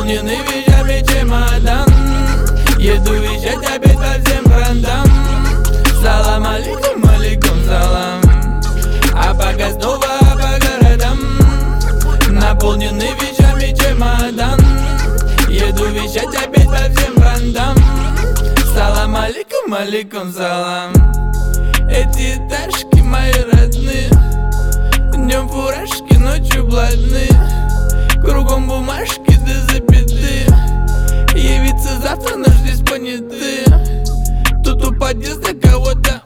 Наполненный вещами чемодан, еду вещать опять по всем фронтам. Салам алейкум, алейкум салам. А пока снова по городам, наполненный вещами чемодан, еду вещать опять по всем фронтам. Салам алейкум, алейкум салам. Эти этажки мои родные, днем фуражки, ночью блатные, кругом бумажки да запятые. Явиться завтра нашлись понятые. Тут у подъезда кого-то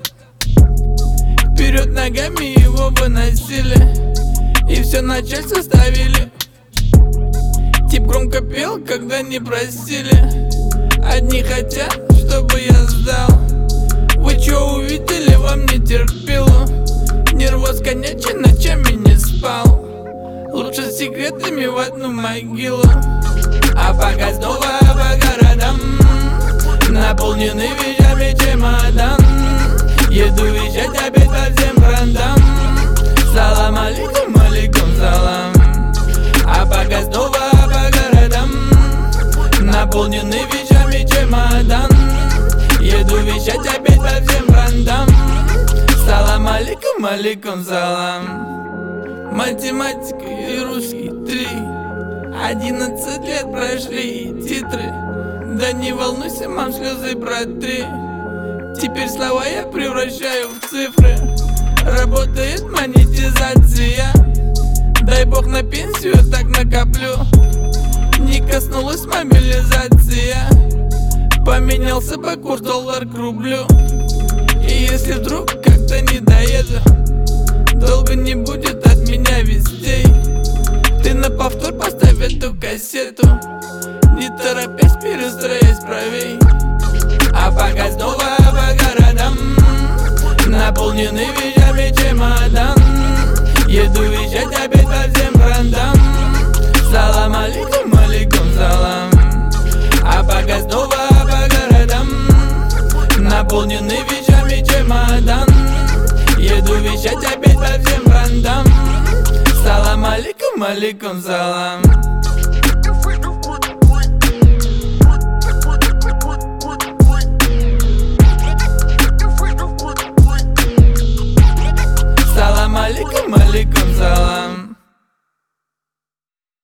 вперед ногами его выносили, и все начальство ставили. Тип громко пел, когда не просили. Одни хотят, чтобы я сдал. Вы чё увидели во мне терпилу? Нервоз конячий, ночами не спал. Лучше с секретами в одну могилу. А пока снова по городам, наполненный вещами чемодан, еду вещать опять по всем фронтам. Салам алейкум, алейкум салам. А пока снова по городам, наполненный вещами чемодан, еду вещать опять по всем фронтам. Салам алейкум, алейкум салам. Математика и русский 3. 11 лет прошли и титры. Да не волнуйся, мам, слезы протри. Теперь слова я превращаю в цифры. Работает монетизация. Дай бог на пенсию так накоплю. Не коснулась мобилизация. Поменялся бы курс доллар к рублю. И если вдруг как-то не доеду, долго не будет от меня вестей. Ты на повтор поставь эту кассету, не торопясь, перестроясь правей. А пока снова по городам, наполненный вещами чемодан, еду вещать опять по всем фронтам. Салам алейкум, алейкум салам. А пока снова по городам, наполненный вещами чемодан, еду вещать опять по всем фронтам. Салам алейкум, алейкум салам. Салам алейкум, алейкум салам.